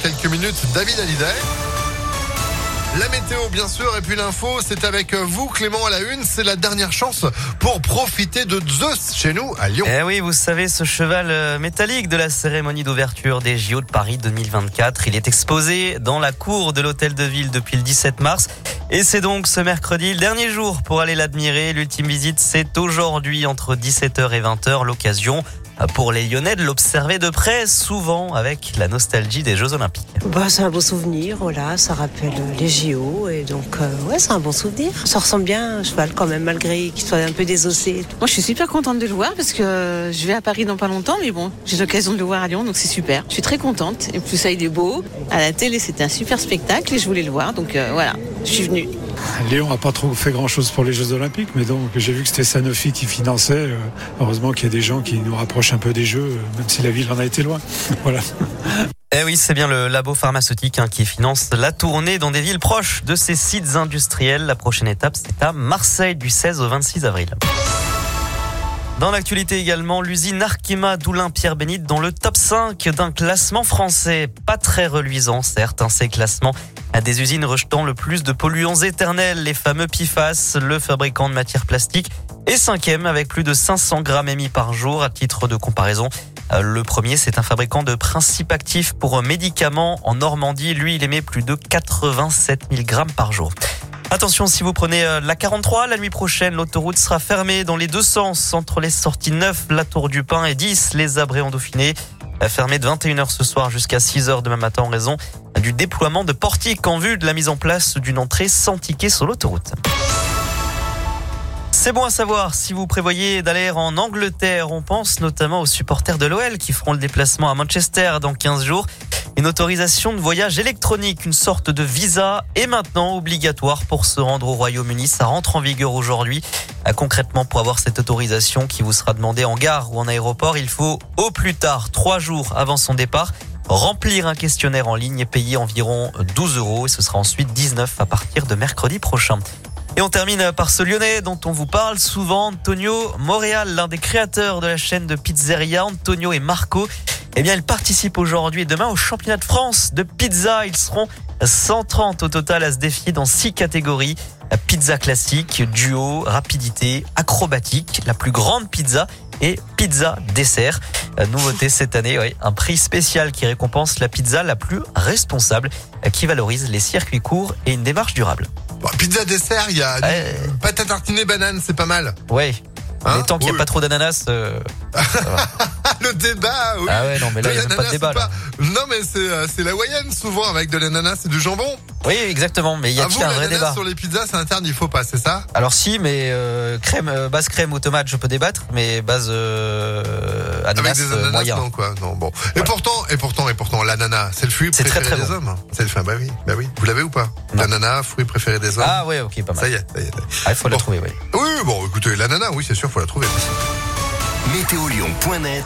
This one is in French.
quelques minutes, David Hallyday. La météo, bien sûr, et puis l'info, c'est avec vous, Clément, à la une. C'est la dernière chance pour profiter de Zeus chez nous, à Lyon. Eh oui, vous savez, ce cheval métallique de la cérémonie d'ouverture des JO de Paris 2024, il est exposé dans la cour de l'hôtel de ville depuis le 17 mars. Et c'est donc ce mercredi, le dernier jour pour aller l'admirer. L'ultime visite, c'est aujourd'hui entre 17h et 20h. L'occasion pour les Lyonnais de l'observer de près, souvent avec la nostalgie des Jeux Olympiques. C'est un beau souvenir, voilà, ça rappelle les JO et donc c'est un bon souvenir. Ça ressemble bien à un cheval quand même, malgré qu'il soit un peu désossé. Moi je suis super contente de le voir parce que je vais à Paris dans pas longtemps, mais bon, j'ai l'occasion de le voir à Lyon, donc c'est super. Je suis très contente et plus ça il est beau. À la télé c'était un super spectacle et je voulais le voir, donc voilà, je suis venue. Léon n'a pas trop fait grand-chose pour les Jeux Olympiques, mais donc j'ai vu que c'était Sanofi qui finançait. Heureusement qu'il y a des gens qui nous rapprochent un peu des Jeux, même si la ville en a été loin. Voilà. Eh oui, c'est bien le labo pharmaceutique qui finance la tournée dans des villes proches de ces sites industriels. La prochaine étape, c'est à Marseille du 16 au 26 avril. Dans l'actualité également, l'usine Arkema d'Oulin-Pierre-Bénite dans le top 5 d'un classement français. Pas très reluisant, certes, ces classements à des usines rejetant le plus de polluants éternels, les fameux PFAS, le fabricant de matières plastiques, est 5e avec plus de 500 grammes émis par jour. À titre de comparaison, le premier, c'est un fabricant de principes actifs pour médicaments en Normandie. Lui, il émet plus de 87 000 grammes par jour. Attention, si vous prenez la 43, la nuit prochaine, l'autoroute sera fermée dans les deux sens entre les sorties 9, la Tour du Pin et 10, les Abrets en Dauphiné. Fermée de 21h ce soir jusqu'à 6h demain matin en raison du déploiement de portiques en vue de la mise en place d'une entrée sans ticket sur l'autoroute. C'est bon à savoir, si vous prévoyez d'aller en Angleterre, on pense notamment aux supporters de l'OL qui feront le déplacement à Manchester dans 15 jours. Une autorisation de voyage électronique, une sorte de visa, est maintenant obligatoire pour se rendre au Royaume-Uni. Ça rentre en vigueur aujourd'hui. Concrètement, pour avoir cette autorisation qui vous sera demandée en gare ou en aéroport, il faut au plus tard 3 jours avant son départ remplir un questionnaire en ligne et payer environ 12 €. Et ce sera ensuite 19 à partir de mercredi prochain. Et on termine par ce Lyonnais dont on vous parle souvent, Antonio Moréal, l'un des créateurs de la chaîne de pizzeria Antonio et Marco. Eh bien, ils participent aujourd'hui et demain au championnat de France de pizza. Ils seront 130 au total à se défier dans 6 catégories. Pizza classique, duo, rapidité, acrobatique, la plus grande pizza et pizza dessert. Nouveauté cette année, un prix spécial qui récompense la pizza la plus responsable, qui valorise les circuits courts et une démarche durable. Bon, pizza dessert, il y a pâte à tartiner banane, c'est pas mal. Ouais. Mais tant qu'il n'y a pas trop d'ananas, ça va. Le débat, oui. Ah ouais, non, mais là, il n'y a même pas de débat. Là. Non, mais c'est la hawaïenne, souvent, avec de l'ananas et du jambon. Oui, exactement, mais il y a un vrai débat. Sur les pizzas, c'est interdit, il faut pas, c'est ça? Alors si, mais base crème ou tomate, je peux débattre, mais base ananas, avec des ananas, moyen. Non, quoi. Non, bon. Voilà. Et pourtant, l'ananas, c'est le fruit préféré très, très des bon. hommes. C'est le fruit, bah oui. Vous l'avez ou pas? Non. L'ananas, fruit préféré des hommes. Ah ouais, ok, pas mal. Ça y est. Ah, il faut la trouver, oui. Oui, bon, écoutez, l'ananas, oui, c'est sûr, faut la trouver. Météolion.net